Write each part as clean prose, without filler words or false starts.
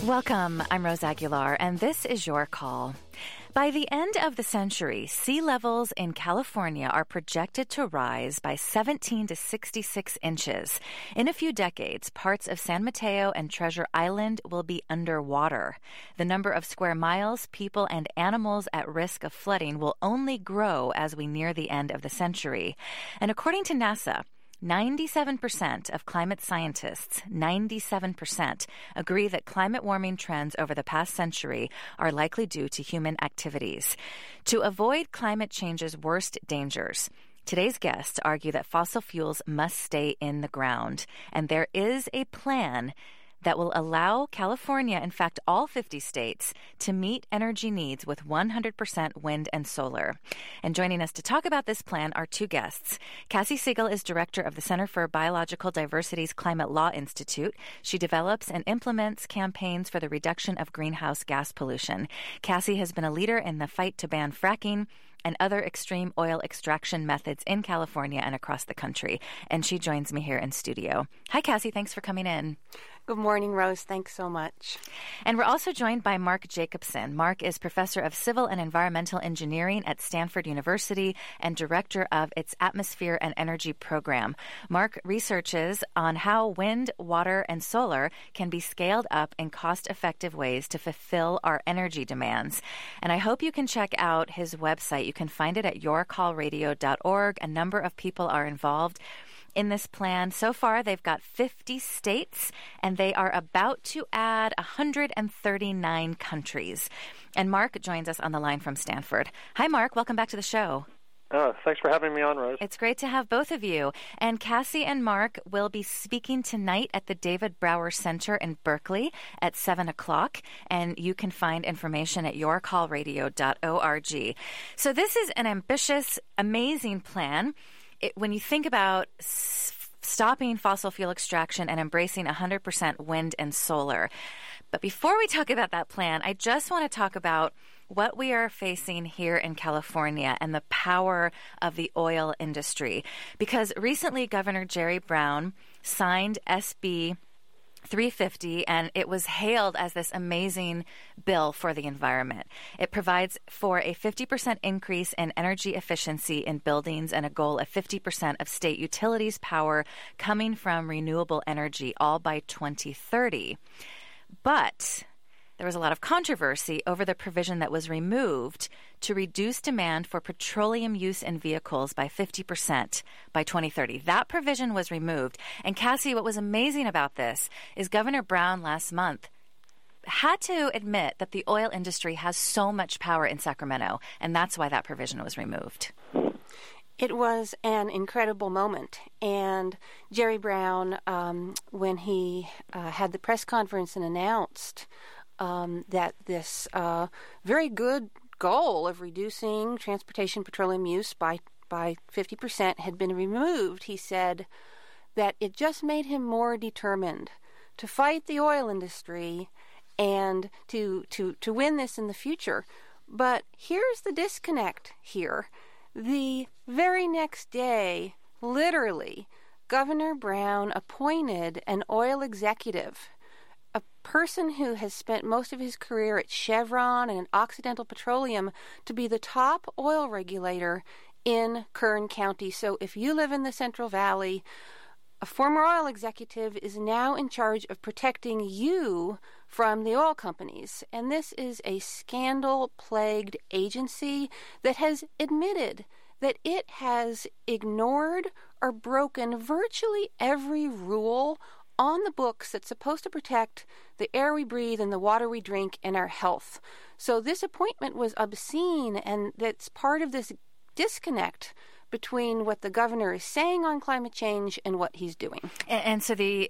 Welcome. I'm Rose Aguilar, and this is Your Call. By the end of the century, sea levels in California are projected to rise by 17 to 66 inches. In a few decades, parts of San Mateo and Treasure Island will be underwater. The number of square miles, people, and animals at risk of flooding will only grow as we near the end of the century. And according to NASA, 97% of climate scientists, 97%, agree that climate warming trends over the past century are likely due to human activities. To avoid climate change's worst dangers, today's guests argue that fossil fuels must stay in the ground, and there is a plan that will allow California, in fact all 50 states, to meet energy needs with 100% wind and solar. And joining us to talk about this plan are two guests. Cassie Siegel is director of the Center for Biological Diversity's Climate Law Institute. She develops and implements campaigns for the reduction of greenhouse gas pollution. Cassie has been a leader in the fight to ban fracking and other extreme oil extraction methods in California and across the country. And she joins me here in studio. Hi, Cassie. Thanks for coming in. Good morning, Rose. Thanks so much. And we're also joined by Mark Jacobson. Mark is professor of civil and environmental engineering at Stanford University and director of its Atmosphere and Energy program. Mark researches on how wind, water, and solar can be scaled up in cost-effective ways to fulfill our energy demands. And I hope you can check out his website. You can find it at yourcallradio.org. A number of people are involved in this plan. So far, they've got 50 states, and they are about to add 139 countries. And Mark joins us on the line from Stanford. Hi, Mark. Welcome back to the show. Thanks for having me on, Rose. It's great to have both of you. And Cassie and Mark will be speaking tonight at the David Brower Center in Berkeley at 7 o'clock. And you can find information at yourcallradio.org. So this is an ambitious, amazing plan. When you think about stopping fossil fuel extraction and embracing 100% wind and solar. But before we talk about that plan, I just want to talk about what we are facing here in California and the power of the oil industry. Because recently, Governor Jerry Brown signed SB 350, and it was hailed as this amazing bill for the environment. It provides for a 50% increase in energy efficiency in buildings and a goal of 50% of state utilities' power coming from renewable energy, all by 2030. But there was a lot of controversy over the provision that was removed to reduce demand for petroleum use in vehicles by 50% by 2030. That provision was removed. And Cassie, what was amazing about this is Governor Brown last month had to admit that the oil industry has so much power in Sacramento, and that's why that provision was removed. It was an incredible moment. And Jerry Brown, when he had the press conference and announced that this very good goal of reducing transportation petroleum use by 50% had been removed, he said that it just made him more determined to fight the oil industry and to win this in the future. But here's the disconnect here. The very next day, literally, Governor Brown appointed an oil executive, a person who has spent most of his career at Chevron and Occidental Petroleum, to be the top oil regulator in Kern County. So if you live in the Central Valley, a former oil executive is now in charge of protecting you from the oil companies. And this is a scandal-plagued agency that has admitted that it has ignored or broken virtually every rule on the books that's supposed to protect the air we breathe and the water we drink and our health. So this appointment was obscene, and that's part of this disconnect between what the governor is saying on climate change and what he's doing. And so the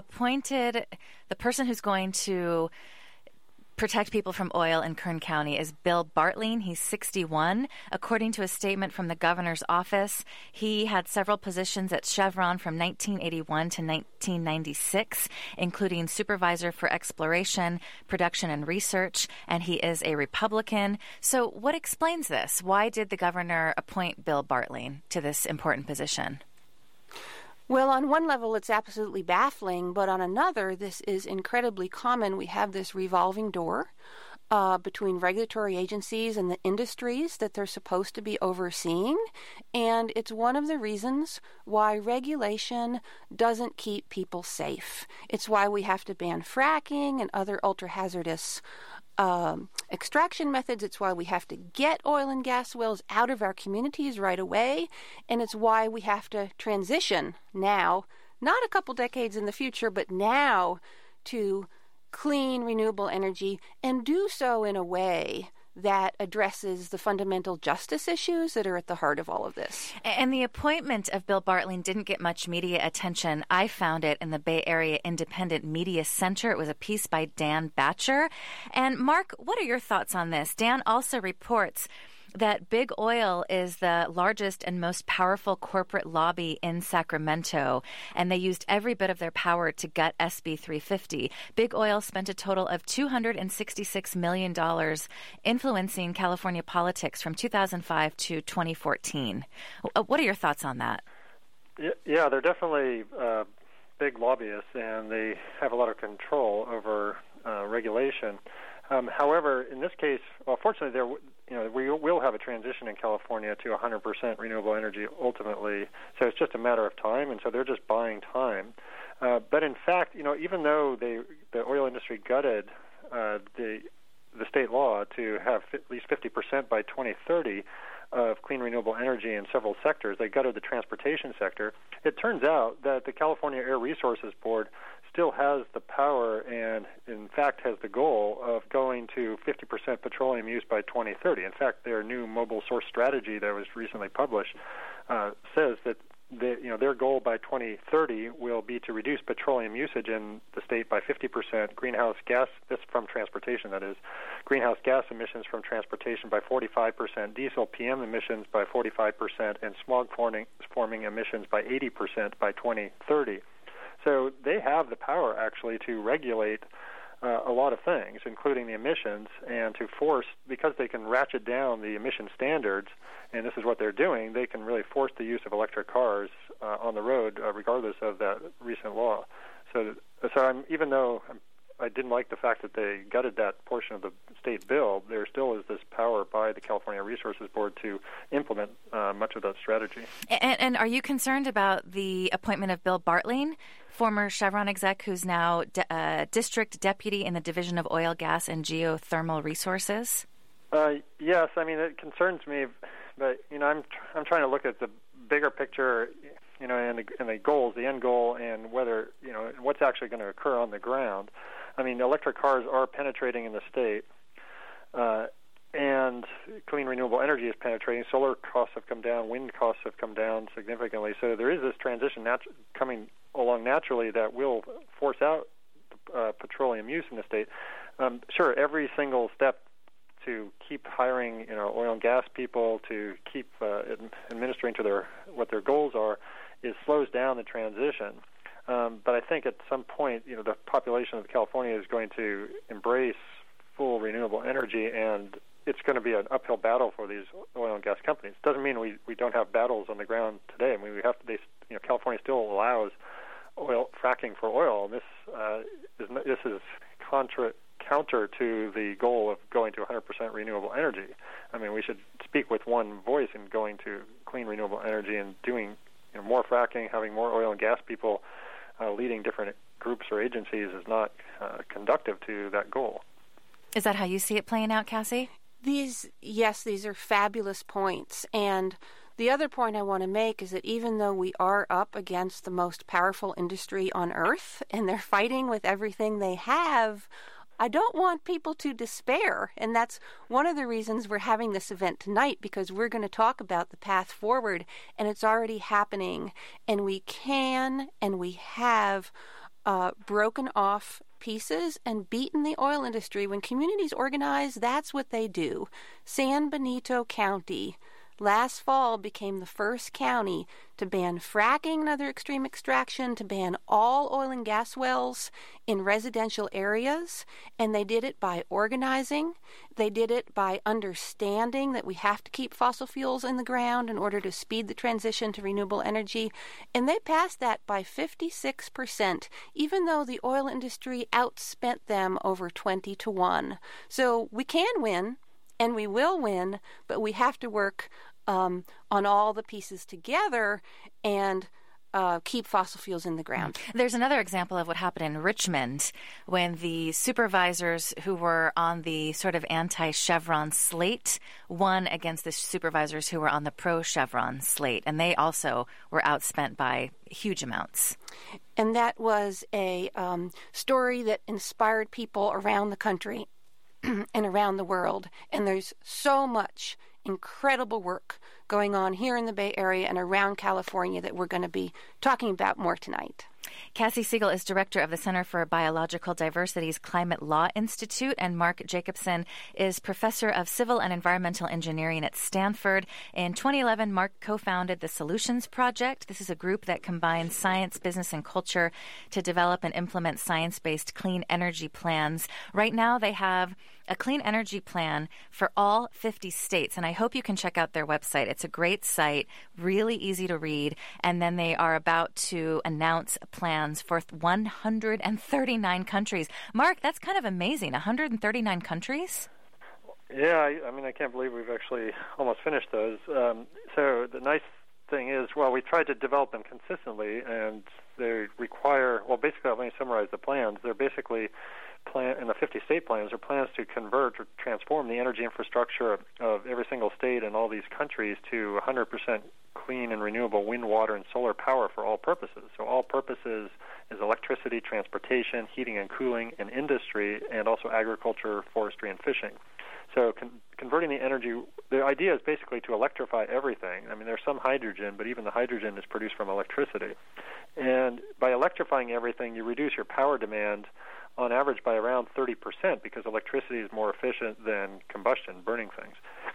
person who's going to protect people from oil in Kern County is Bill Bartling. He's 61. According to a statement from the governor's office, he had several positions at Chevron from 1981 to 1996, including supervisor for exploration, production, and research, and he is a Republican. So what explains this? Why did the governor appoint Bill Bartling to this important position? Well, on one level, it's absolutely baffling, but on another, this is incredibly common. We have this revolving door between regulatory agencies and the industries that they're supposed to be overseeing, and it's one of the reasons why regulation doesn't keep people safe. It's why we have to ban fracking and other ultra-hazardous extraction methods. It's why we have to get oil and gas wells out of our communities right away, and it's why we have to transition now, not a couple decades in the future, but now, to clean, renewable energy, and do so in a way that addresses the fundamental justice issues that are at the heart of all of this. And the appointment of Bill Bartling didn't get much media attention. I found it in the Bay Area Independent Media Center. It was a piece by Dan Batcher. And Mark, what are your thoughts on this? Dan also reports that Big Oil is the largest and most powerful corporate lobby in Sacramento, and they used every bit of their power to gut SB 350. Big Oil spent a total of $266 million influencing California politics from 2005 to 2014. What are your thoughts on that? Yeah, they're definitely big lobbyists, and they have a lot of control over regulation. However, in this case, well, fortunately, we will have a transition in California to 100% renewable energy ultimately. So it's just a matter of time, and so they're just buying time. But in fact, even though the oil industry gutted the state law to have at least 50% by 2030 of clean renewable energy in several sectors, they gutted the transportation sector. It turns out that the California Air Resources Board still has the power and, in fact, has the goal of going to 50% petroleum use by 2030. In fact, their new mobile source strategy that was recently published says that their goal by 2030 will be to reduce petroleum usage in the state by 50%, greenhouse gas, this from transportation, that is, greenhouse gas emissions from transportation by 45%, diesel PM emissions by 45%, and smog-forming emissions by 80% by 2030. So they have the power, actually, to regulate a lot of things, including the emissions, and to force, because they can ratchet down the emission standards, and this is what they're doing, they can really force the use of electric cars on the road, regardless of that recent law. So even though I didn't like the fact that they gutted that portion of the state bill, there still is this power by the California Resources Board to implement much of that strategy. And are you concerned about the appointment of Bill Bartling, former Chevron exec who's now district deputy in the Division of Oil, Gas, and Geothermal Resources? Yes, I mean, it concerns me, but, I'm trying to look at the bigger picture, and the goals, the end goal, and whether, what's actually going to occur on the ground. I mean, electric cars are penetrating in the state, and clean renewable energy is penetrating. Solar costs have come down. Wind costs have come down significantly. So there is this transition coming along naturally that will force out petroleum use in the state. Sure, every single step to keep hiring, oil and gas people, to keep administering to what their goals are, slows down the transition. But I think at some point, the population of California is going to embrace full renewable energy, and it's going to be an uphill battle for these oil and gas companies. Doesn't mean we don't have battles on the ground today. I mean, California still allows fracking for oil, and this is counter to the goal of going to 100% renewable energy. I mean, we should speak with one voice in going to clean renewable energy and doing more fracking, having more oil and gas people leading different groups or agencies is not conductive to that goal. Is that how you see it playing out, Cassie? These are fabulous points. And the other point I want to make is that even though we are up against the most powerful industry on earth and they're fighting with everything they have, I don't want people to despair. And that's one of the reasons we're having this event tonight, because we're going to talk about the path forward, and it's already happening. And we can and we have broken off pieces and beaten the oil industry. When communities organize, that's what they do. San Benito County last fall became the first county to ban fracking and other extreme extraction, to ban all oil and gas wells in residential areas, and they did it by organizing. They did it by understanding that we have to keep fossil fuels in the ground in order to speed the transition to renewable energy, and they passed that by 56%, even though the oil industry outspent them over 20-1. So we can win, and we will win, but we have to work on all the pieces together and keep fossil fuels in the ground. There's another example of what happened in Richmond when the supervisors who were on the sort of anti-Chevron slate won against the supervisors who were on the pro-Chevron slate, and they also were outspent by huge amounts. And that was a story that inspired people around the country and around the world. And there's so much incredible work going on here in the Bay Area and around California that we're going to be talking about more tonight. Cassie Siegel is director of the Center for Biological Diversity's Climate Law Institute, and Mark Jacobson is professor of civil and environmental engineering at Stanford. In 2011, Mark co-founded the Solutions Project. This is a group that combines science, business, and culture to develop and implement science-based clean energy plans. Right now, they have a clean energy plan for all 50 states, and I hope you can check out their website. It's a great site, really easy to read, and then they are about to announce plans for 139 countries. Mark, that's kind of amazing. 139 countries? Yeah, I mean, I can't believe we've actually almost finished those. So the nice thing is, well, we tried to develop them consistently, and they require, well, basically, let me summarize the plans. They're basically in the 50 state plans are plans to convert or transform the energy infrastructure of every single state and all these countries to 100% clean and renewable wind, water, and solar power for all purposes. So all purposes is electricity, transportation, heating and cooling, and industry, and also agriculture, forestry, and fishing. So converting the energy, the idea is basically to electrify everything. I mean, there's some hydrogen, but even the hydrogen is produced from electricity. And by electrifying everything, you reduce your power demand on average by around 30% because electricity is more efficient than combustion, burning things.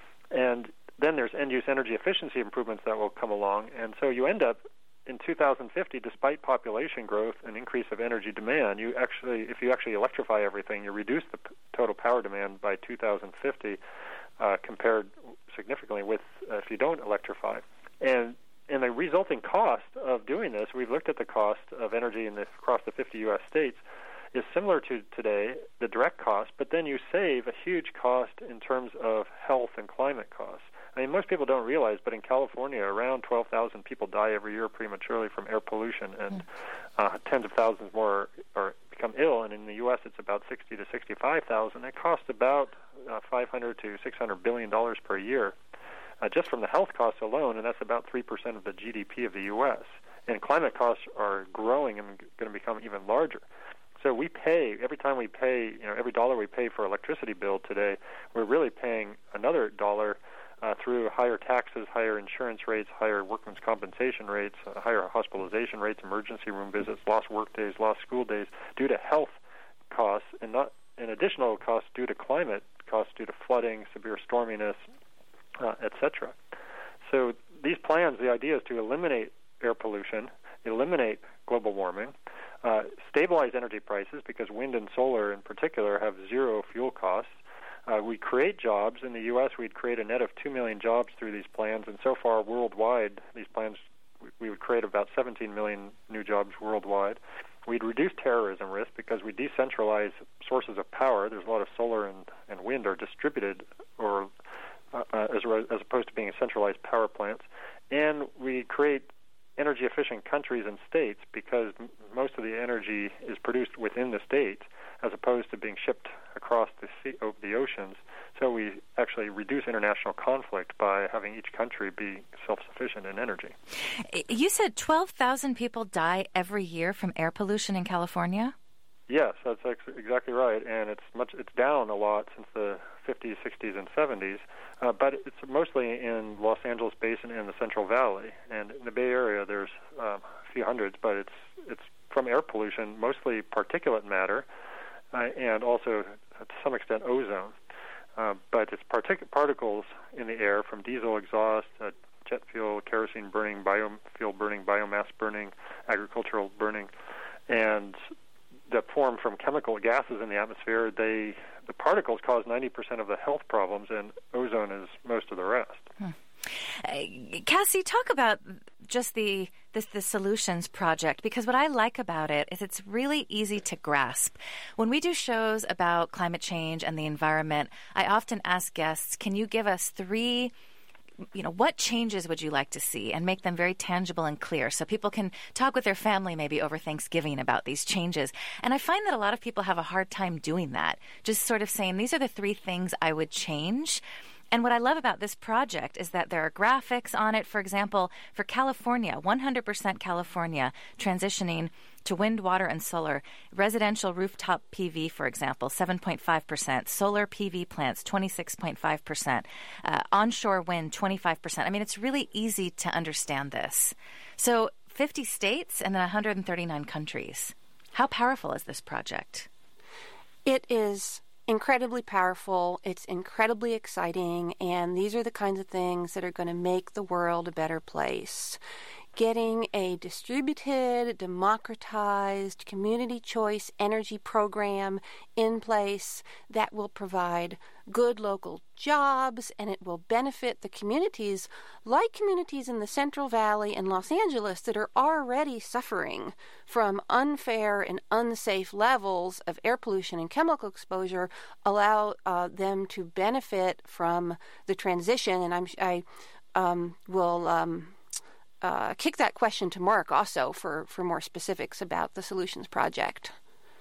And then there's end-use energy efficiency improvements that will come along. And so you end up in 2050, despite population growth and increase of energy demand, if you actually electrify everything, you reduce the total power demand by 2050 compared significantly with if you don't electrify. And the resulting cost of doing this, we've looked at the cost of energy across the 50 U.S. states, is similar to today, the direct cost, but then you save a huge cost in terms of health and climate costs. I mean, most people don't realize, but in California, around 12,000 people die every year prematurely from air pollution, and tens of thousands more become ill. And in the U.S., it's about 60 to 65,000. It costs about $500 to $600 billion per year, just from the health costs alone, and that's about 3% of the GDP of the U.S. And climate costs are growing and going to become even larger. So we pay, every time we pay, every dollar we pay for electricity bill today, we're really paying another dollar through higher taxes, higher insurance rates, higher workman's compensation rates, higher hospitalization rates, emergency room visits, lost work days, lost school days, due to health costs, and not an additional costs due to climate costs, due to flooding, severe storminess, etc. So these plans, the idea is to eliminate air pollution, eliminate global warming, stabilize energy prices because wind and solar in particular have zero fuel costs. We create jobs. In the U.S., we'd create a net of 2 million jobs through these plans, and so far worldwide, these plans, we would create about 17 million new jobs worldwide. We'd reduce terrorism risk because we decentralize sources of power. There's a lot of solar and wind are distributed or as opposed to being centralized power plants. And we create energy-efficient countries and states because most of the energy is produced within the states as opposed to being shipped across the oceans. So we actually reduce international conflict by having each country be self-sufficient in energy. You said 12,000 people die every year from air pollution in California? Yes, that's exactly right, and it's down a lot since the 50s, 60s, and 70s, but it's mostly in Los Angeles Basin and the Central Valley. And in the Bay Area, there's a few hundreds, but it's from air pollution, mostly particulate matter, and also to some extent ozone. but it's particles in the air from diesel exhaust, jet fuel, kerosene burning, biofuel burning, biomass burning, agricultural burning, and that form from chemical gases in the atmosphere. The particles cause 90% of the health problems, and ozone is most of the rest. Cassie, talk about just the Solutions Project, because what I like about it is it's really easy to grasp. When we do shows about climate change and the environment, I often ask guests, can you give us three, what changes would you like to see, and make them very tangible and clear so people can talk with their family maybe over Thanksgiving about these changes. And I find that a lot of people have a hard time doing that, just sort of saying, these are the three things I would change. And what I love about this project is that there are graphics on it. For example, for California, 100% California transitioning to wind, water, and solar. Residential rooftop PV, for example, 7.5%. Solar PV plants, 26.5%. Onshore wind, 25%. I mean, it's really easy to understand this. So 50 states and then 139 countries. How powerful is this project? It is incredibly powerful. It's incredibly exciting, and these are the kinds of things that are going to make the world a better place. Getting a distributed, democratized, community choice energy program in place that will provide good local jobs, and it will benefit the communities, like communities in the Central Valley and Los Angeles that are already suffering from unfair and unsafe levels of air pollution and chemical exposure, allow them to benefit from the transition. And I will kick that question to Mark also for more specifics about the Solutions Project.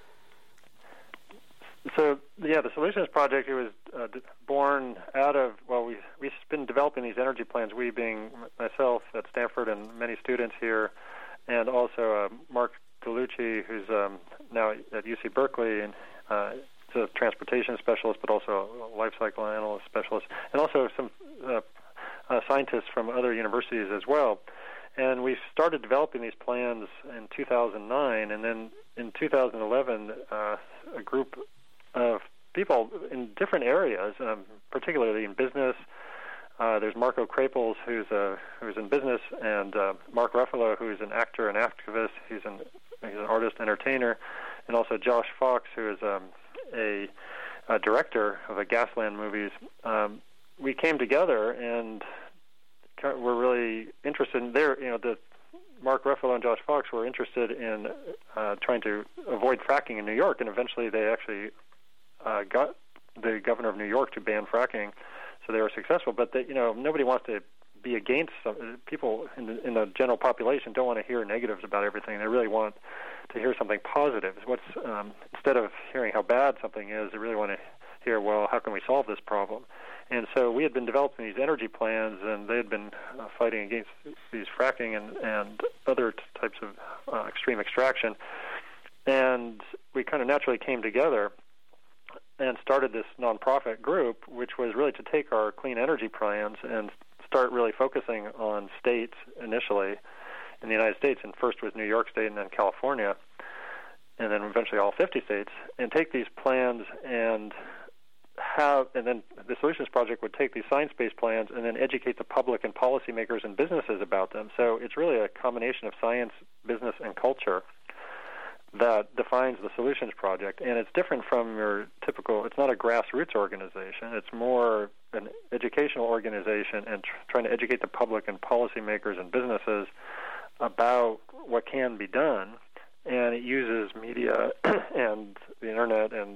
So, the Solutions Project, it was born out of, we've been developing these energy plans, we being myself at Stanford and many students here, and also Mark DeLucci, who's now at UC Berkeley, and is a transportation specialist, but also a life cycle analyst specialist, and also some scientists from other universities as well. And we started developing these plans in 2009, and then in 2011, a group of people in different areas, particularly in business. There's Marco Krapels, who's in business, and Mark Ruffalo, who's an actor and activist. He's an artist, entertainer, and also Josh Fox, who is a director of the Gasland movies. We came together and were really interested in Mark Ruffalo and Josh Fox were interested in trying to avoid fracking in New York, and eventually they actually got the governor of New York to ban fracking, so they were successful. But nobody wants to be against people in the general population don't want to hear negatives about everything. They really want to hear something positive. Instead of hearing how bad something is, they really want to hear, well, how can we solve this problem? And so we had been developing these energy plans, and they had been fighting against these fracking and other types of extreme extraction. And we kind of naturally came together and started this nonprofit group, which was really to take our clean energy plans and start really focusing on states initially in the United States, and first was New York State and then California, and then eventually all 50 states, and take these plans and then the Solutions Project would take these science-based plans and then educate the public and policymakers and businesses about them. So it's really a combination of science, business, and culture that defines the Solutions Project. And it's different from your typical, it's not a grassroots organization. It's more an educational organization and trying to educate the public and policymakers and businesses about what can be done. And it uses media and the internet and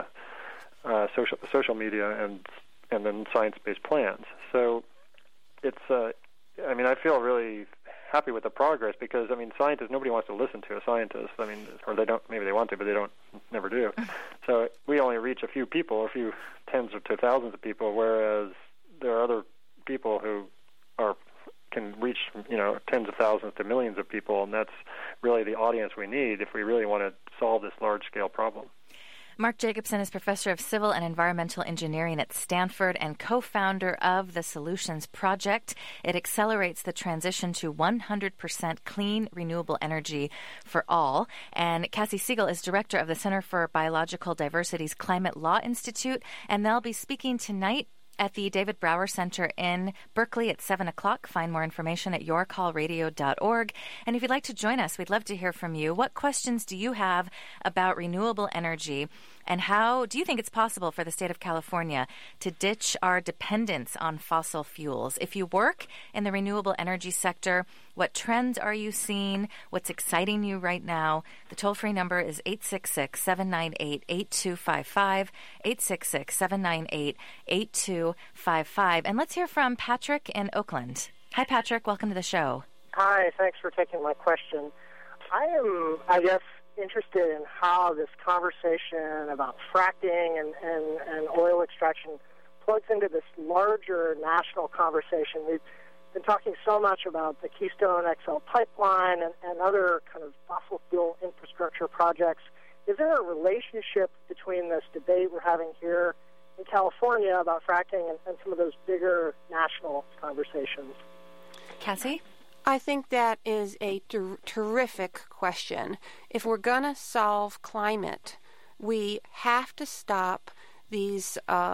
social media and then science-based plans. So it's I feel really happy with the progress because scientists, nobody wants to listen to a scientist. Or they don't, maybe they want to, but never do. So we only reach a few people, a few tens to thousands of people, whereas there are other people who can reach tens of thousands to millions of people, and that's really the audience we need if we really want to solve this large-scale problem. Mark Jacobson is professor of civil and environmental engineering at Stanford and co-founder of the Solutions Project. It accelerates the transition to 100% clean, renewable energy for all. And Cassie Siegel is director of the Center for Biological Diversity's Climate Law Institute, and they'll be speaking tonight at the David Brower Center in Berkeley at 7 o'clock. Find more information at yourcallradio.org. And if you'd like to join us, we'd love to hear from you. What questions do you have about renewable energy? And how do you think it's possible for the state of California to ditch our dependence on fossil fuels? If you work in the renewable energy sector, what trends are you seeing? What's exciting you right now? The toll-free number is 866-798-8255, 866-798-8255. And let's hear from Patrick in Oakland. Hi, Patrick. Welcome to the show. Hi. Thanks for taking my question. I am, interested in how this conversation about fracking and oil extraction plugs into this larger national conversation. We've been talking so much about the Keystone XL pipeline and other kind of fossil fuel infrastructure projects. Is there a relationship between this debate we're having here in California about fracking and some of those bigger national conversations? Cassie? I think that is a terrific question. If we're going to solve climate, we have to stop these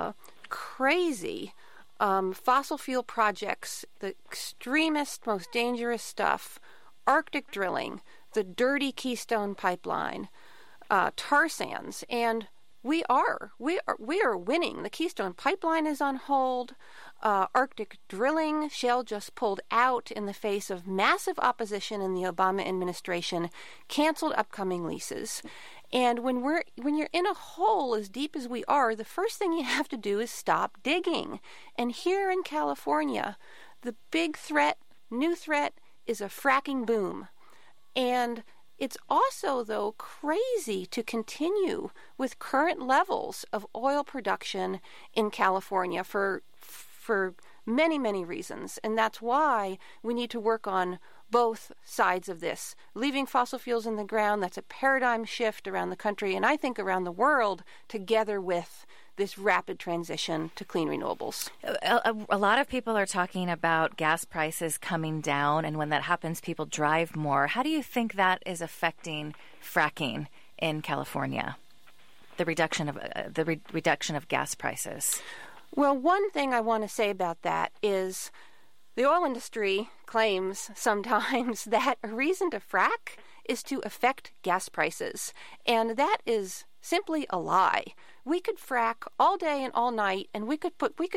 crazy fossil fuel projects, the extremist, most dangerous stuff, Arctic drilling, the dirty Keystone pipeline, tar sands, and we are winning. The Keystone pipeline is on hold. Arctic drilling, Shell just pulled out in the face of massive opposition in the Obama administration, canceled upcoming leases. And when you're in a hole as deep as we are, the first thing you have to do is stop digging. And here in California, the big threat, new threat, is a fracking boom. And it's also, though, crazy to continue with current levels of oil production in California for many, many reasons. And that's why we need to work on both sides of this. Leaving fossil fuels in the ground, that's a paradigm shift around the country, and I think around the world, together with this rapid transition to clean renewables. A lot of people are talking about gas prices coming down, and when that happens, people drive more. How do you think that is affecting fracking in California? The reduction of gas prices. Well, one thing I want to say about that is the oil industry claims sometimes that a reason to frack is to affect gas prices, and that is simply a lie. We could frack all day and all night, and we could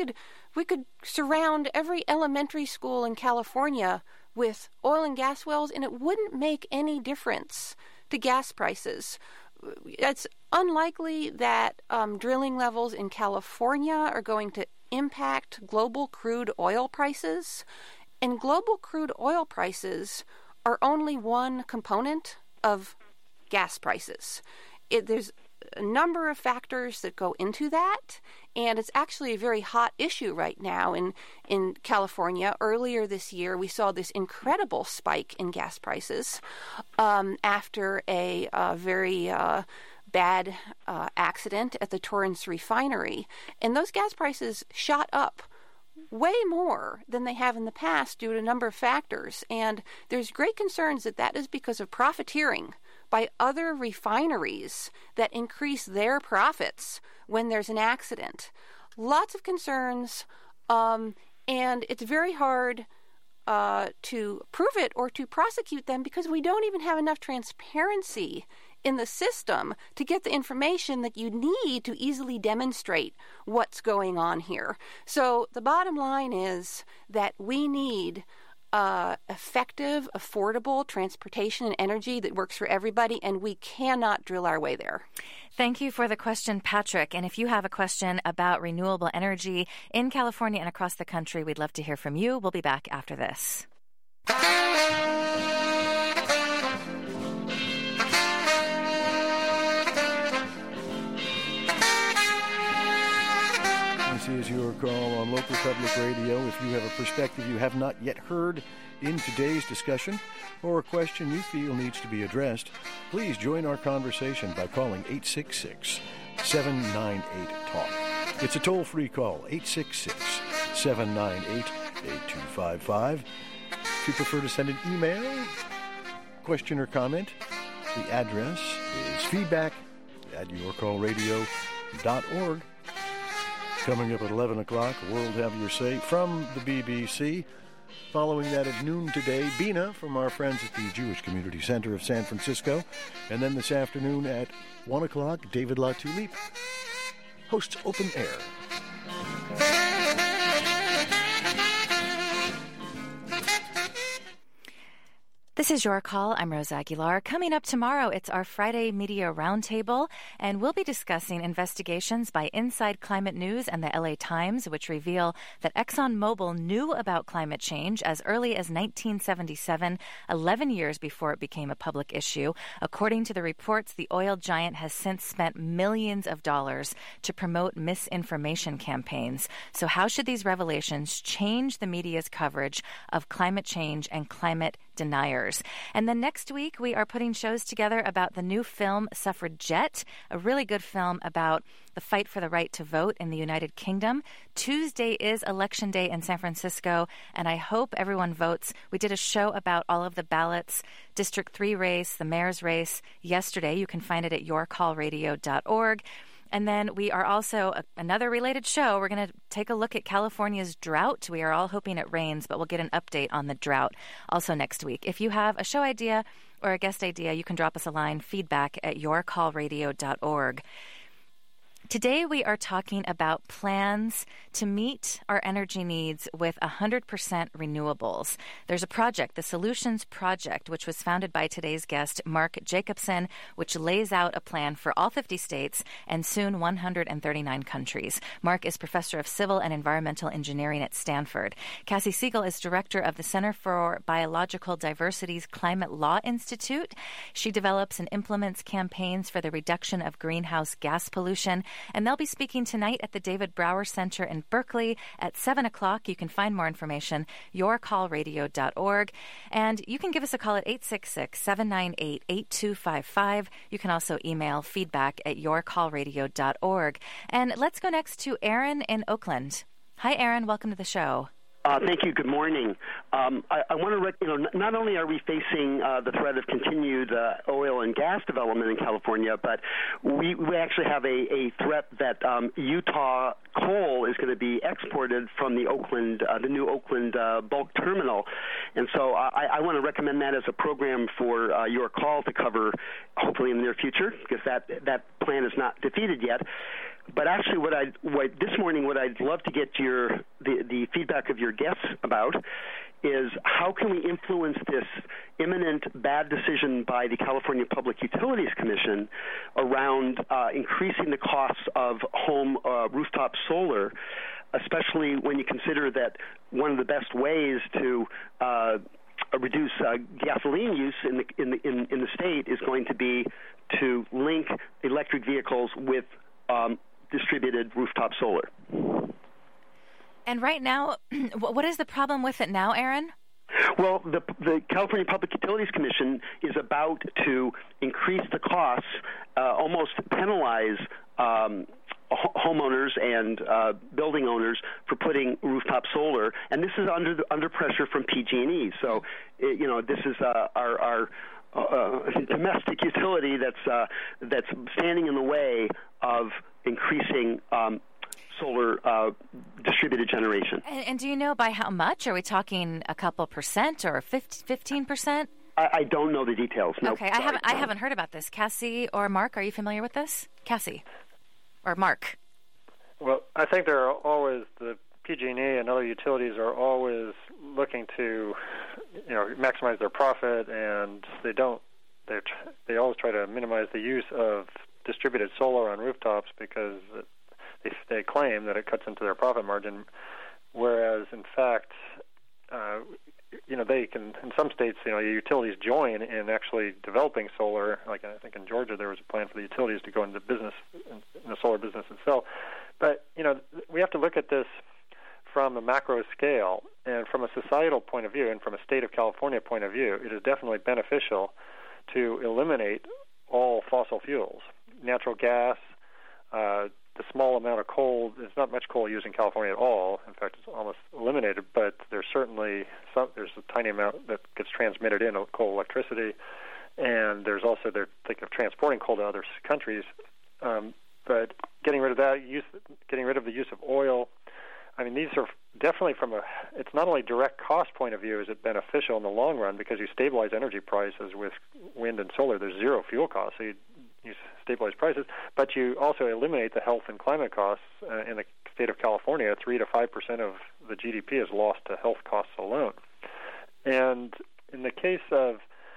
surround every elementary school in California with oil and gas wells, and it wouldn't make any difference to gas prices. It's unlikely that drilling levels in California are going to impact global crude oil prices, and global crude oil prices are only one component of gas prices. There's a number of factors that go into that, and it's actually a very hot issue right now in California. Earlier this year, we saw this incredible spike in gas prices after a very bad accident at the Torrance refinery, and those gas prices shot up way more than they have in the past due to a number of factors, and there's great concerns that that is because of profiteering by other refineries that increase their profits when there's an accident. Lots of concerns, and it's very hard to prove it or to prosecute them because we don't even have enough transparency in the system to get the information that you need to easily demonstrate what's going on here. So the bottom line is that we need effective, affordable transportation and energy that works for everybody, and we cannot drill our way there. Thank you for the question, Patrick. And if you have a question about renewable energy in California and across the country, we'd love to hear from you. We'll be back after this. is Your Call on Local Public Radio. If you have a perspective you have not yet heard in today's discussion, or a question you feel needs to be addressed, please join our conversation by calling 866-798-TALK. It's a toll-free call, 866-798-8255. If you prefer to send an email, question or comment, the address is feedback@yourcallradio.org. Coming up at 11 o'clock, World Have Your Say from the BBC. Following that at noon today, Bina from our friends at the Jewish Community Center of San Francisco. And then this afternoon at 1 o'clock, David LaTulippe hosts Open Air. This is Your Call. I'm Rose Aguilar. Coming up tomorrow, it's our Friday Media Roundtable, and we'll be discussing investigations by Inside Climate News and the LA Times, which reveal that ExxonMobil knew about climate change as early as 1977, 11 years before it became a public issue. According to the reports, the oil giant has since spent millions of dollars to promote misinformation campaigns. So how should these revelations change the media's coverage of climate change and climate deniers? And then next week, we are putting shows together about the new film Suffragette, a really good film about the fight for the right to vote in the United Kingdom. Tuesday is Election Day in San Francisco, and I hope everyone votes. We did a show about all of the ballots, District 3 race, the mayor's race yesterday. You can find it at yourcallradio.org. And then we are also, another related show, we're going to take a look at California's drought. We are all hoping it rains, but we'll get an update on the drought also next week. If you have a show idea or a guest idea, you can drop us a line, feedback@yourcallradio.org. Today we are talking about plans to meet our energy needs with 100% renewables. There's a project, the Solutions Project, which was founded by today's guest, Mark Jacobson, which lays out a plan for all 50 states and soon 139 countries. Mark is professor of civil and environmental engineering at Stanford. Cassie Siegel is director of the Center for Biological Diversity's Climate Law Institute. She develops and implements campaigns for the reduction of greenhouse gas pollution. And they'll be speaking tonight at the David Brower Center in Berkeley at 7 o'clock. You can find more information, yourcallradio.org. And you can give us a call at 866-798-8255. You can also email feedback@yourcallradio.org. And let's go next to Aaron in Oakland. Hi, Aaron. Welcome to the show. Thank you. Good morning. I want to, not only are we facing the threat of continued oil and gas development in California, but we actually have a threat that Utah coal is going to be exported from the new Oakland bulk terminal. And so I want to recommend that as a program for Your Call to cover, hopefully in the near future, because that plan is not defeated yet. But actually, this morning, what I'd love to get the feedback of your guests about is how can we influence this imminent bad decision by the California Public Utilities Commission around increasing the costs of home rooftop solar, especially when you consider that one of the best ways to reduce gasoline use in the state is going to be to link electric vehicles with distributed rooftop solar. And right now, what is the problem with it now, Aaron? Well, the California Public Utilities Commission is about to increase the costs, almost penalize homeowners and building owners for putting rooftop solar, and this is under pressure from PG&E. So, this is our domestic utility that's standing in the way of increasing solar distributed generation. And do you know by how much? Are we talking a couple percent or 15%? I don't know the details. No. Okay, I haven't heard about this. Cassie or Mark, are you familiar with this? Cassie or Mark? Well, I think there are always the PG&E and other utilities are always looking to, maximize their profit, and they always try to minimize the use of distributed solar on rooftops because they claim that it cuts into their profit margin, whereas in fact, they can, in some states, utilities join in actually developing solar. Like I think in Georgia there was a plan for the utilities to go into business, in the solar business itself. But, we have to look at this from a macro scale, and from a societal point of view, and from a state of California point of view, it is definitely beneficial to eliminate all fossil fuels. Natural gas, the small amount of coal, there's not much coal used in California at all. In fact, it's almost eliminated, but there's certainly there's a tiny amount that gets transmitted in coal electricity, and there's also, they're thinking of transporting coal to other countries. But getting rid of that, getting rid of the use of oil, I mean, these are definitely it's not only direct cost point of view is it beneficial in the long run because you stabilize energy prices with wind and solar. There's zero fuel costs, so you stabilize prices, but you also eliminate the health and climate costs. In the state of California, 3 to 5% of the GDP is lost to health costs alone. And in the case of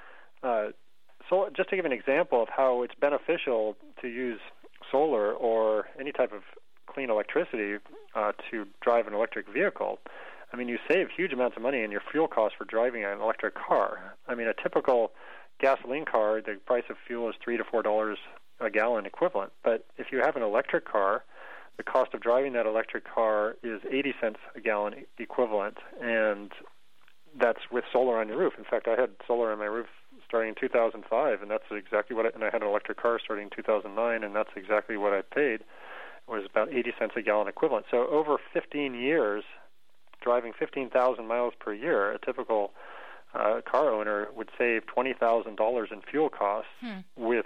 solar, just to give an example of how it's beneficial to use solar or any type of clean electricity to drive an electric vehicle, I mean, you save huge amounts of money in your fuel costs for driving an electric car. I mean, a typical gasoline car, the price of fuel is $3 to $4 a gallon equivalent. But if you have an electric car, the cost of driving that electric car is 80 cents a gallon equivalent, and that's with solar on your roof. In fact, I had solar on my roof starting in 2005, and that's exactly and I had an electric car starting in 2009, and that's exactly what I paid. It was about 80 cents a gallon equivalent. So over 15 years, driving 15,000 miles per year, a typical car owner would save $20,000 in fuel costs with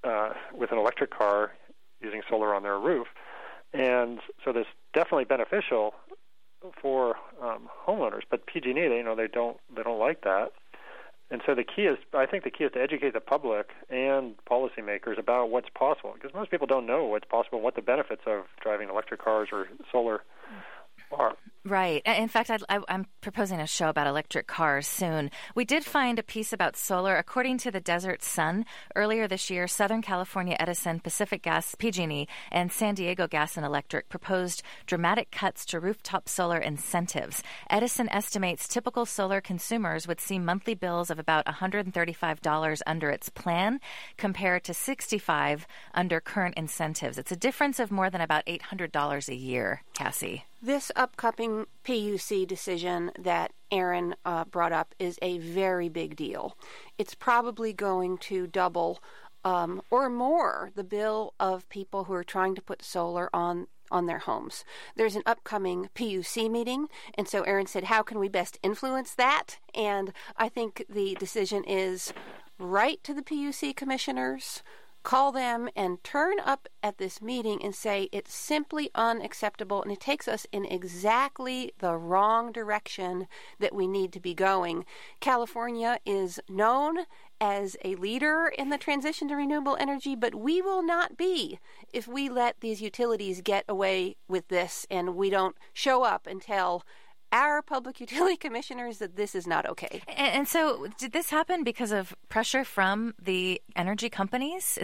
an electric car using solar on their roof. And so that's definitely beneficial for homeowners. But PG&E, they don't like that. And so I think the key is to educate the public and policymakers about what's possible, because most people don't know what's possible and what the benefits of driving electric cars or solar are. Right. In fact, I'm proposing a show about electric cars soon. We did find a piece about solar. According to the Desert Sun, earlier this year, Southern California Edison, Pacific Gas, PG&E, and San Diego Gas and Electric proposed dramatic cuts to rooftop solar incentives. Edison estimates typical solar consumers would see monthly bills of about $135 under its plan, compared to $65 under current incentives. It's a difference of more than about $800 a year, Cassie. This upcoming PUC decision that Aaron brought up is a very big deal. It's probably going to double or more the bill of people who are trying to put solar on their homes. There's an upcoming PUC meeting, and so Aaron said, how can we best influence that? And I think the decision is write to the PUC commissioners, call them and turn up at this meeting and say it's simply unacceptable and it takes us in exactly the wrong direction that we need to be going. California is known as a leader in the transition to renewable energy, but we will not be if we let these utilities get away with this and we don't show up and tell our public utility commissioners that this is not okay. And so did this happen because of pressure from the energy companies?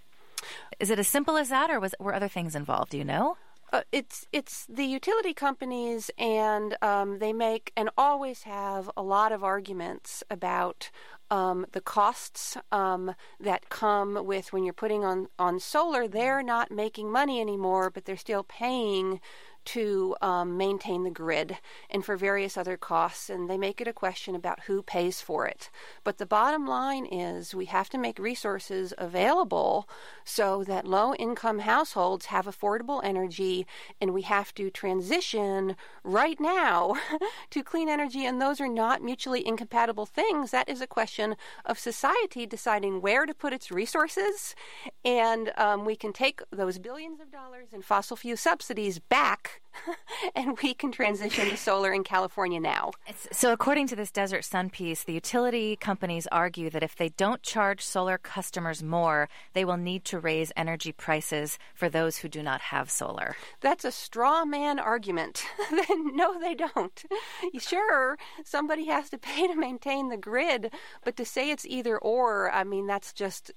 Is it as simple as that, or were other things involved? Do you know? It's the utility companies, and they make and always have a lot of arguments about the costs that come with when you're putting on solar. They're not making money anymore, but they're still paying to maintain the grid and for various other costs, and they make it a question about who pays for it. But the bottom line is we have to make resources available so that low-income households have affordable energy, and we have to transition right now to clean energy, and those are not mutually incompatible things. That is a question of society deciding where to put its resources, and we can take those billions of dollars in fossil fuel subsidies back and we can transition to solar in California now. So according to this Desert Sun piece, the utility companies argue that if they don't charge solar customers more, they will need to raise energy prices for those who do not have solar. That's a straw man argument. No, they don't. Sure, somebody has to pay to maintain the grid, but to say it's either or, I mean, that's just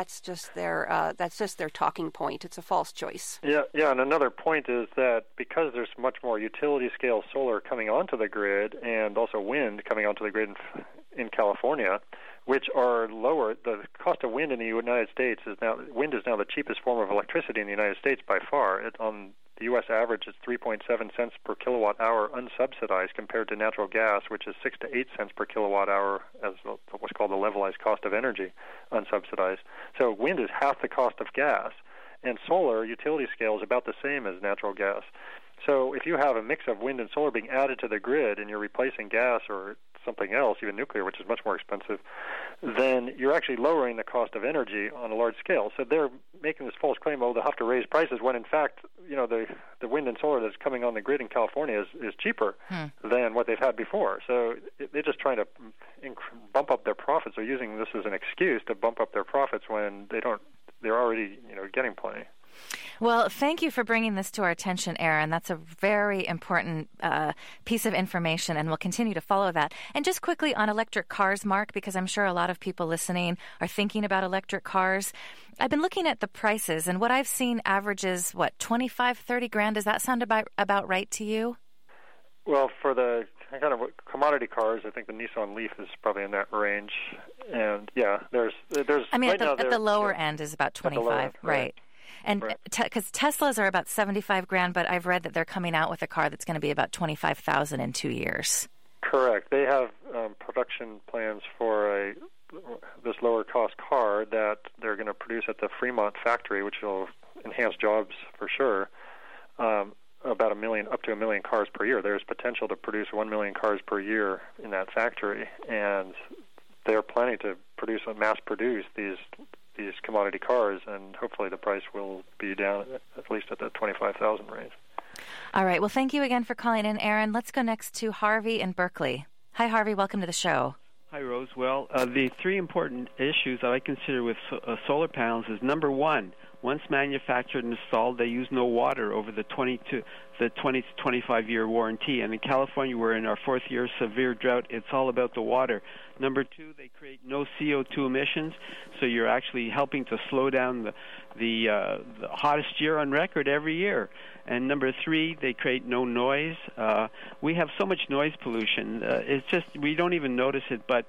their talking point. It's a false choice. Yeah, and another point is that because there's much more utility-scale solar coming onto the grid and also wind coming onto the grid in California, which are lower, the cost of wind in the United States wind is now the cheapest form of electricity in the United States by far. On the U.S. average is 3.7 cents per kilowatt hour unsubsidized compared to natural gas, which is 6 to 8 cents per kilowatt hour as what's called the levelized cost of energy unsubsidized. So wind is half the cost of gas, and solar utility scale is about the same as natural gas. So if you have a mix of wind and solar being added to the grid and you're replacing gas or something else, even nuclear, which is much more expensive, then you're actually lowering the cost of energy on a large scale. So they're making this false claim, oh, they'll have to raise prices, when in fact, the wind and solar that's coming on the grid in California is cheaper than what they've had before. So they're just trying to bump up their profits, or using this as an excuse to bump up their profits when they're already getting plenty. Well, thank you for bringing this to our attention, Aaron. That's a very important piece of information, and we'll continue to follow that. And just quickly on electric cars, Mark, because I'm sure a lot of people listening are thinking about electric cars. I've been looking at the prices, and what I've seen averages, $25,000-$30,000. Does that sound about right to you? Well, for the kind of commodity cars, I think the Nissan Leaf is probably in that range. And yeah, there's. I mean, right at the lower end is about 25, right? And because Teslas are about $75,000, but I've read that they're coming out with a car that's going to be about $25,000 in 2 years. Correct. They have production plans for this lower cost car that they're going to produce at the Fremont factory, which will enhance jobs for sure. About up to 1 million cars per year. There's potential to produce 1 million cars per year in that factory, and they're planning to mass produce these commodity cars, and hopefully the price will be down at least at the 25,000 range. All right. Well, thank you again for calling in, Aaron. Let's go next to Harvey in Berkeley. Hi, Harvey. Welcome to the show. Hi, Rose. Well, the three important issues that I consider with solar panels is, number one, once manufactured and installed, they use no water over the 20 to 25-year warranty. And in California, we're in our fourth year of severe drought. It's all about the water. Number two, they create no CO2 emissions, so you're actually helping to slow down the hottest year on record every year. And number three, they create no noise. We have so much noise pollution. It's just we don't even notice it, but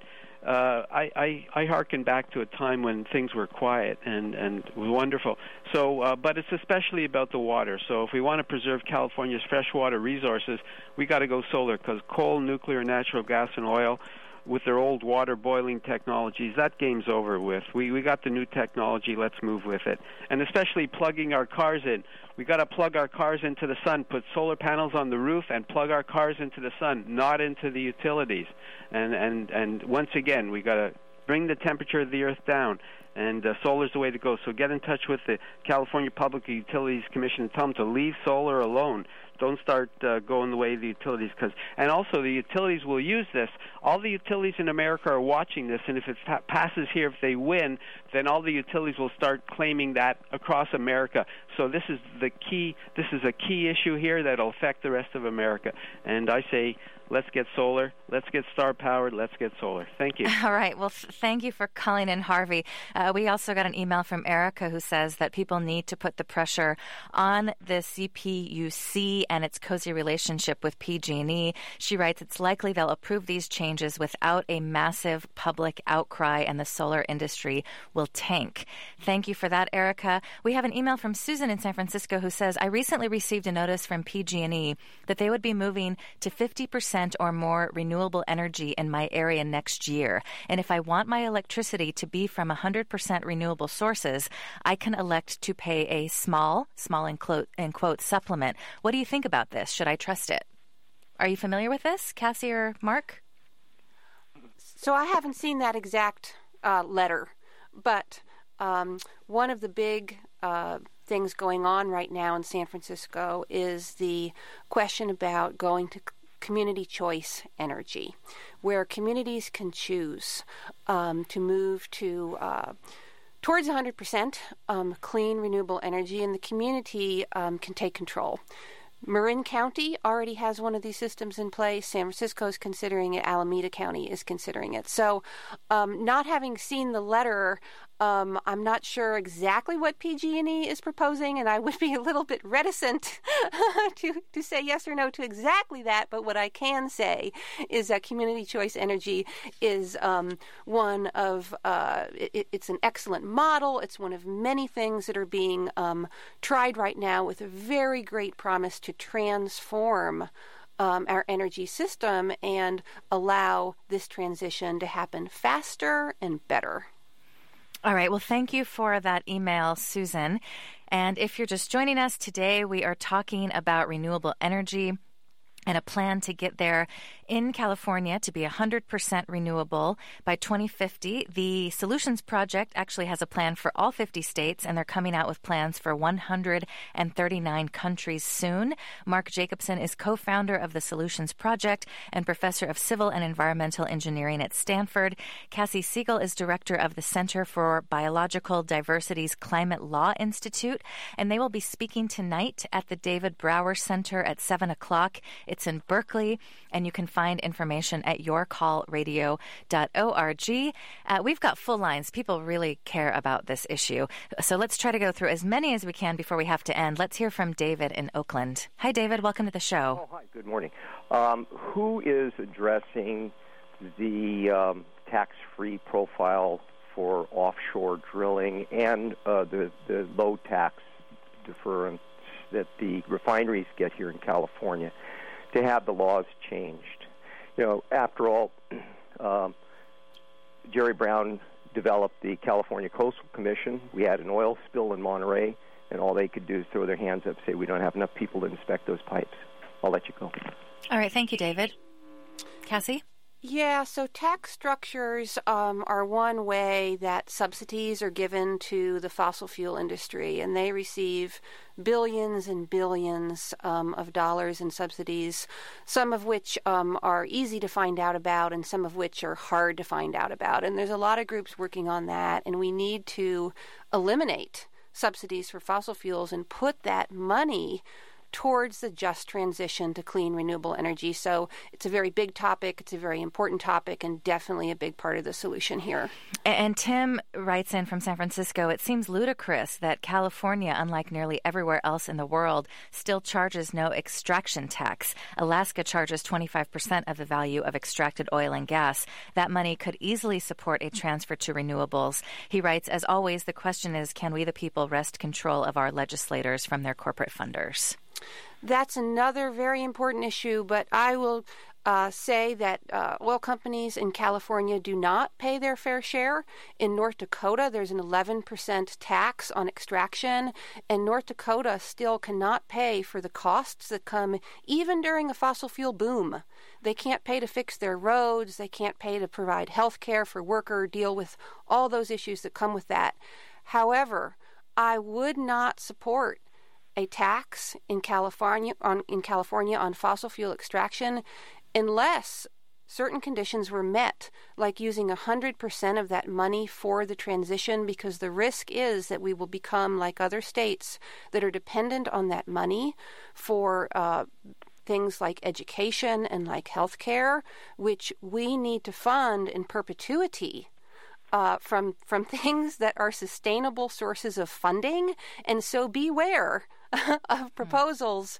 I hearken back to a time when things were quiet and it was wonderful. So, but it's especially about the water. So if we want to preserve California's freshwater resources, we got to go solar, because coal, nuclear, natural gas, and oil, with their old water boiling technologies, that game's over with. We got the new technology, let's move with it. And especially plugging our cars in. We got to plug our cars into the sun, put solar panels on the roof, and plug our cars into the sun, not into the utilities. And once again, we got to bring the temperature of the earth down, and solar's the way to go. So get in touch with the California Public Utilities Commission and tell them to leave solar alone. Don't start going the way of the utilities. And also, the utilities will use this. All the utilities in America are watching this, and if it passes here, if they win, then all the utilities will start claiming that across America. So this is the key. This is a key issue here that will affect the rest of America. And I say, let's get solar. Let's get star-powered. Let's get solar. Thank you. All right. Well, thank you for calling in, Harvey. We also got an email from Erica who says that people need to put the pressure on the CPUC and its cozy relationship with PG&E. She writes, it's likely they'll approve these changes without a massive public outcry, and the solar industry will tank. Thank you for that, Erica. We have an email from Susan in San Francisco who says, I recently received a notice from PG&E that they would be moving to 50% or more renewable energy in my area next year. And if I want my electricity to be from 100% renewable sources, I can elect to pay a small in quote, supplement. What do you think about this? Should I trust it? Are you familiar with this, Cassie or Mark? So I haven't seen that exact letter, but one of the big things going on right now in San Francisco is the question about going to community choice energy, where communities can choose to move to towards 100% clean renewable energy, and the community can take control. Marin County already has one of these systems in place. San Francisco is considering it. Alameda County is considering it. So not having seen the letter, I'm not sure exactly what PG&E is proposing, and I would be a little bit reticent to say yes or no to exactly that. But what I can say is that Community Choice Energy is one of, it's an excellent model. It's one of many things that are being tried right now with a very great promise to transform our energy system and allow this transition to happen faster and better. All right. Well, thank you for that email, Susan. And if you're just joining us today, we are talking about renewable energy and a plan to get there in California to be 100% renewable by 2050. The Solutions Project actually has a plan for all 50 states, and they're coming out with plans for 139 countries soon. Mark Jacobson is co-founder of the Solutions Project and professor of civil and environmental engineering at Stanford. Cassie Siegel is director of the Center for Biological Diversity's Climate Law Institute, and they will be speaking tonight at the David Brower Center at 7 o'clock. It's in Berkeley, and you can find information at yourcallradio.org. We've got full lines. People really care about this issue. So let's try to go through as many as we can before we have to end. Let's hear from David in Oakland. Hi, David. Welcome to the show. Oh, hi. Good morning. Who is addressing the tax-free profile for offshore drilling and the low tax deference that the refineries get here in California to have the laws changed? You know, after all, Jerry Brown developed the California Coastal Commission. We had an oil spill in Monterey, and all they could do is throw their hands up and say, we don't have enough people to inspect those pipes. I'll let you go. All right. Thank you, David. Cassie? Yeah, so tax structures are one way that subsidies are given to the fossil fuel industry, and they receive billions and billions of dollars in subsidies, some of which are easy to find out about and some of which are hard to find out about. And there's a lot of groups working on that, and we need to eliminate subsidies for fossil fuels and put that money towards the just transition to clean renewable energy. So it's a very big topic. It's a very important topic and definitely a big part of the solution here. And Tim writes in from San Francisco, it seems ludicrous that California, unlike nearly everywhere else in the world, still charges no extraction tax. Alaska charges 25% of the value of extracted oil and gas. That money could easily support a transfer to renewables. He writes, as always, the question is, can we the people wrest control of our legislators from their corporate funders? That's another very important issue, but I will say that oil companies in California do not pay their fair share. In North Dakota, there's an 11% tax on extraction, and North Dakota still cannot pay for the costs that come even during a fossil fuel boom. They can't pay to fix their roads. They can't pay to provide health care for workers, deal with all those issues that come with that. However, I would not support a tax in California on fossil fuel extraction unless certain conditions were met, like using 100% of that money for the transition, because the risk is that we will become like other states that are dependent on that money for things like education and like health care, which we need to fund in perpetuity. From things that are sustainable sources of funding, and so beware of proposals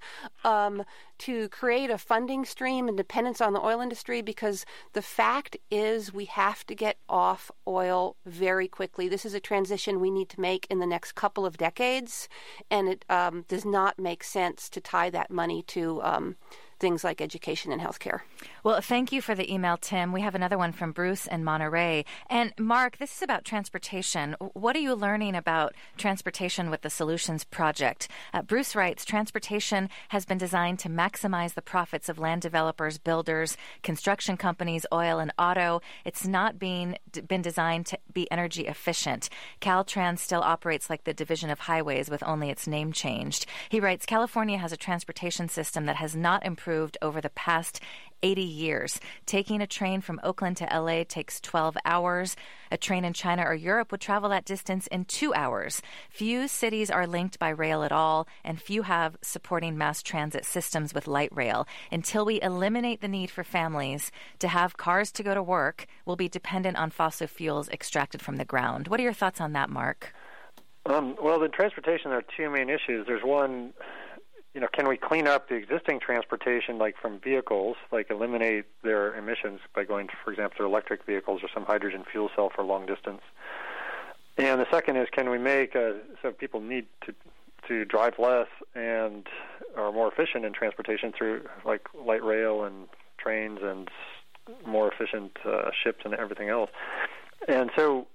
to create a funding stream and dependence on the oil industry, because the fact is we have to get off oil very quickly. This is a transition we need to make in the next couple of decades, and it does not make sense to tie that money to things like education and healthcare. Well, thank you for the email, Tim. We have another one from Bruce in Monterey. And Mark, this is about transportation. What are you learning about transportation with the Solutions Project? Bruce writes, transportation has been designed to maximize the profits of land developers, builders, construction companies, oil and auto. It's not been designed to be energy efficient. Caltrans still operates like the Division of Highways with only its name changed. He writes, California has a transportation system that has not improved improved over the past 80 years. Taking a train from Oakland to LA takes 12 hours. A train in China or Europe would travel that distance in 2 hours. Few cities are linked by rail at all, and few have supporting mass transit systems with light rail. Until we eliminate the need for families to have cars to go to work, we'll be dependent on fossil fuels extracted from the ground. What are your thoughts on that, Mark? Well, in transportation, there are two main issues. There's one, can we clean up the existing transportation, like from vehicles, like eliminate their emissions by going, for example, to electric vehicles or some hydrogen fuel cell for long distance? And the second is, can we make so people need to drive less and are more efficient in transportation through like light rail and trains and more efficient ships and everything else? And so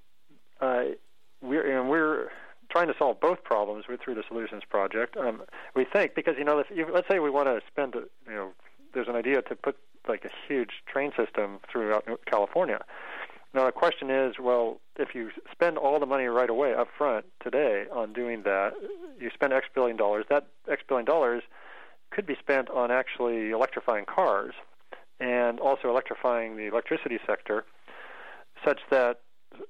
we're trying to solve both problems through the Solutions Project. We think, because, let's say we want to spend, there's an idea to put like a huge train system throughout California. Now, the question is, well, if you spend all the money right away up front today on doing that, you spend X billion dollars. That X billion dollars could be spent on actually electrifying cars and also electrifying the electricity sector, such that,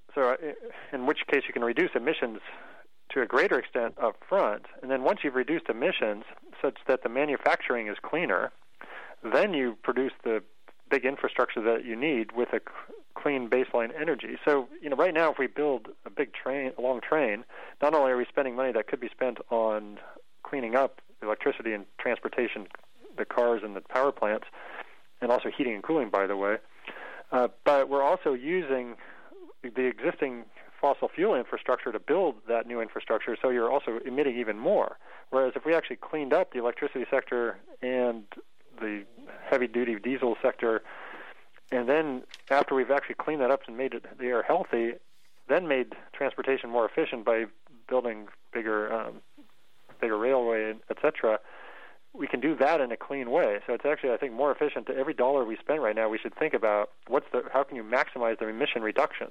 in which case you can reduce emissions to a greater extent up front, and then once you've reduced emissions such that the manufacturing is cleaner, then you produce the big infrastructure that you need with a clean baseline energy. So, right now, if we build a long train, not only are we spending money that could be spent on cleaning up electricity and transportation, the cars and the power plants, and also heating and cooling, by the way, but we're also using the existing fossil fuel infrastructure to build that new infrastructure, so you're also emitting even more. Whereas if we actually cleaned up the electricity sector and the heavy-duty diesel sector, and then after we've actually cleaned that up and made the air healthy, then made transportation more efficient by building bigger railway, etc., we can do that in a clean way. So it's actually, I think, more efficient. To every dollar we spend right now, we should think about how can you maximize the emission reductions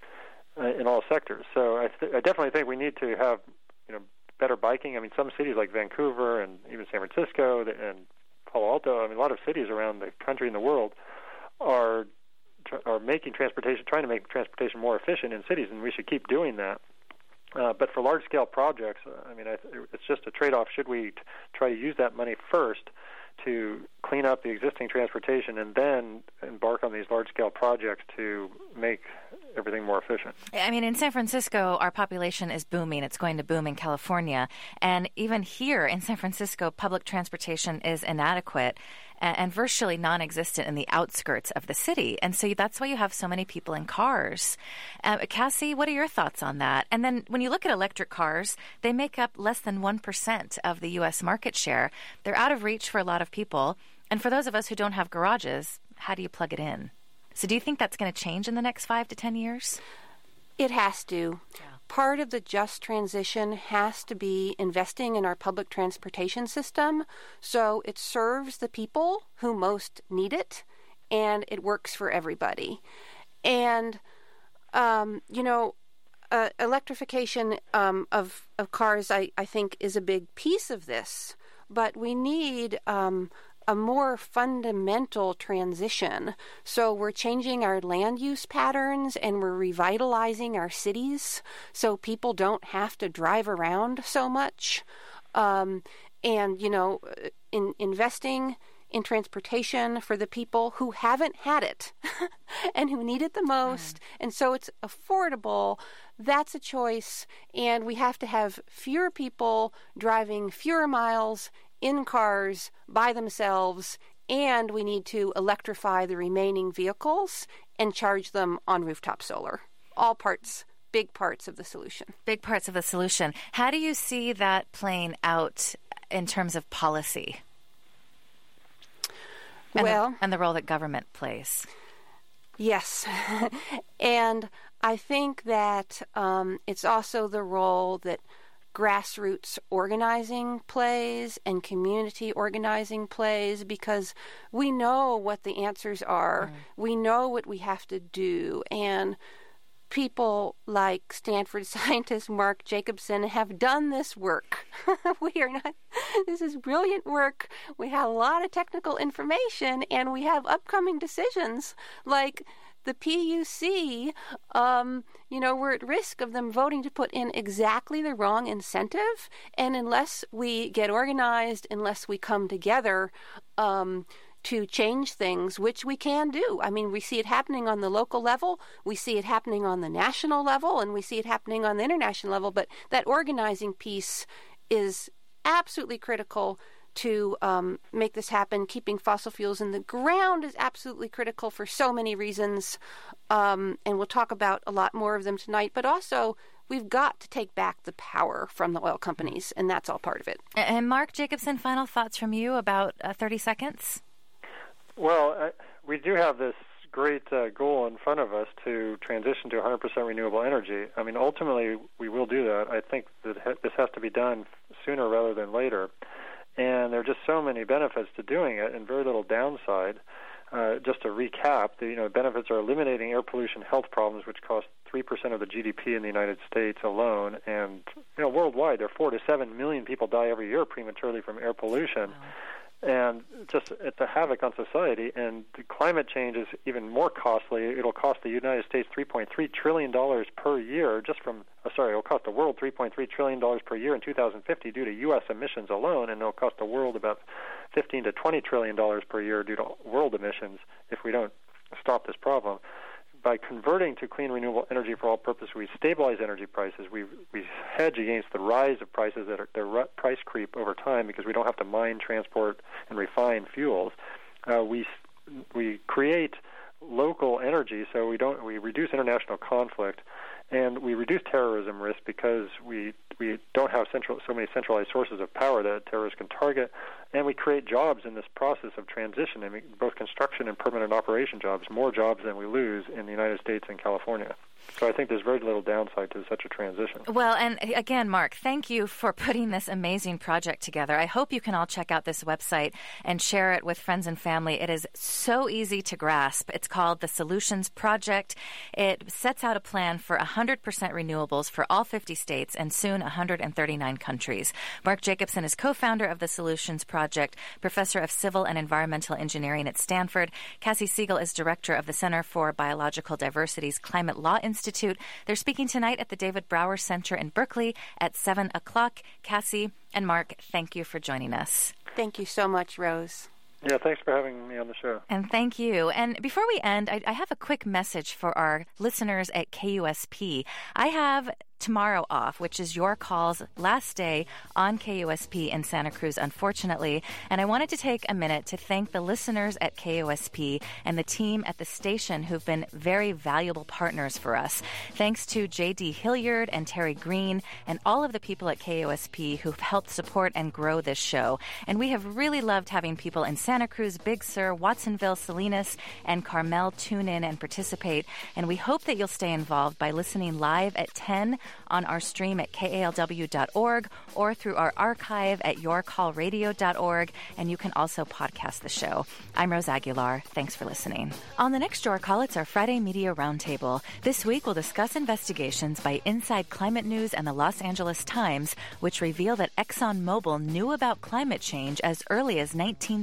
in all sectors. So I definitely think we need to have better biking. I mean, some cities like Vancouver and even San Francisco and Palo Alto, a lot of cities around the country and the world are making transportation, trying to make transportation more efficient in cities, and we should keep doing that. But for large-scale projects, it's just a trade-off. Should we try to use that money first to clean up the existing transportation and then embark on these large-scale projects to make everything more efficient? In San Francisco, our population is booming. It's going to boom in California. And even here in San Francisco, public transportation is inadequate and virtually non-existent in the outskirts of the city. And so that's why you have so many people in cars. Cassie, what are your thoughts on that? And then when you look at electric cars, they make up less than 1% of the U.S. market share. They're out of reach for a lot of people. And for those of us who don't have garages, how do you plug it in? So do you think that's going to change in the next 5 to 10 years? It has to. Yeah. Part of the just transition has to be investing in our public transportation system so it serves the people who most need it and it works for everybody. And, electrification of cars, I think, is a big piece of this. But we need a more fundamental transition. So we're changing our land use patterns and we're revitalizing our cities so people don't have to drive around so much. In investing in transportation for the people who haven't had it and who need it the most. And so it's affordable. That's a choice. And we have to have fewer people driving fewer miles in cars by themselves, and we need to electrify the remaining vehicles and charge them on rooftop solar. All parts, big parts of the solution. Big parts of the solution. How do you see that playing out in terms of policy? And the role that government plays. Yes. And I think that it's also the role that grassroots organizing plays and community organizing plays, because we know what the answers are. We know what we have to do. And people like Stanford scientist Mark Jacobson have done this work. This is brilliant work. We have a lot of technical information, and we have upcoming decisions like the PUC. We're at risk of them voting to put in exactly the wrong incentive, and unless we get organized, unless we come together, to change things, which we can do. I mean, we see it happening on the local level, we see it happening on the national level, and we see it happening on the international level, but that organizing piece is absolutely critical to make this happen. Keeping fossil fuels in the ground is absolutely critical for so many reasons, and we'll talk about a lot more of them tonight, but also we've got to take back the power from the oil companies, and that's all part of it. And Mark Jacobson, final thoughts from you, about 30 seconds? Well, we do have this great goal in front of us to transition to 100% renewable energy. I mean, ultimately, we will do that. I think that this has to be done sooner rather than later. And there are just so many benefits to doing it and very little downside. Just to recap, the benefits are eliminating air pollution health problems, which cost 3% of the GDP in the United States alone. And, worldwide, there are 4 to 7 million people die every year prematurely from air pollution. Wow. And just it's a havoc on society, and the climate change is even more costly. It'll cost the United States $3.3 trillion per year it'll cost the world $3.3 trillion per year in 2050 due to U.S. emissions alone, and it'll cost the world about $15 to $20 trillion per year due to world emissions if we don't stop this problem. By converting to clean, renewable energy for all purposes, we stabilize energy prices. We hedge against the rise of prices that are price creep over time because we don't have to mine, transport, and refine fuels. We create local energy, so we reduce international conflict, and we reduce terrorism risk because we don't have so many centralized sources of power that terrorists can target, and we create jobs in this process of transition, both construction and permanent operation jobs, more jobs than we lose in the United States and California. So I think there's very little downside to such a transition. Well, and again, Mark, thank you for putting this amazing project together. I hope you can all check out this website and share it with friends and family. It is so easy to grasp. It's called the Solutions Project. It sets out a plan for 100% renewables for all 50 states and soon 139 countries. Mark Jacobson is co-founder of the Solutions Project, professor of civil and environmental engineering at Stanford. Cassie Siegel is director of the Center for Biological Diversity's Climate Law Institute. They're speaking tonight at the David Brower Center in Berkeley at 7 o'clock. Cassie and Mark, thank you for joining us. Thank you so much, Rose. Yeah, thanks for having me on the show. And thank you. And before we end, I have a quick message for our listeners at KUSP. I have tomorrow off, which is your call's last day on KUSP in Santa Cruz, unfortunately. And I wanted to take a minute to thank the listeners at KUSP and the team at the station who've been very valuable partners for us. Thanks to J.D. Hilliard and Terry Green and all of the people at KUSP who've helped support and grow this show. And we have really loved having people in Santa Cruz, Big Sur, Watsonville, Salinas, and Carmel tune in and participate. And we hope that you'll stay involved by listening live at 10 on our stream at kalw.org or through our archive at yourcallradio.org, and you can also podcast the show. I'm Rose Aguilar. Thanks for listening. On the next Your Call, it's our Friday Media Roundtable. This week, we'll discuss investigations by Inside Climate News and the Los Angeles Times, which reveal that ExxonMobil knew about climate change as early as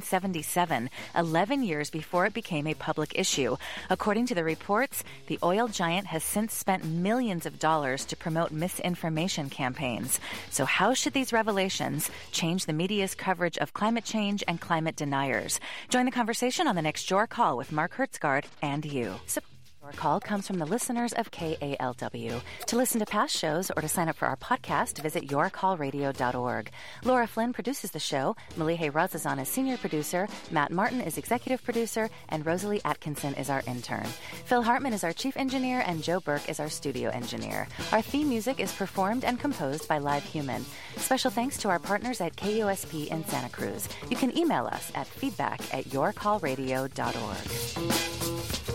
1977, 11 years before it became a public issue. According to the reports, the oil giant has since spent millions of dollars to promote misinformation campaigns. So how should these revelations change the media's coverage of climate change and climate deniers? Join the conversation on the next Your Call with Mark Hertsgaard and you. Your Call comes from the listeners of KALW. To listen to past shows or to sign up for our podcast, visit yourcallradio.org. Laura Flynn produces the show. Malihe Razazan is senior producer. Matt Martin is executive producer. And Rosalie Atkinson is our intern. Phil Hartman is our chief engineer. And Joe Burke is our studio engineer. Our theme music is performed and composed by Live Human. Special thanks to our partners at KUSP in Santa Cruz. You can email us at feedback@yourcallradio.org.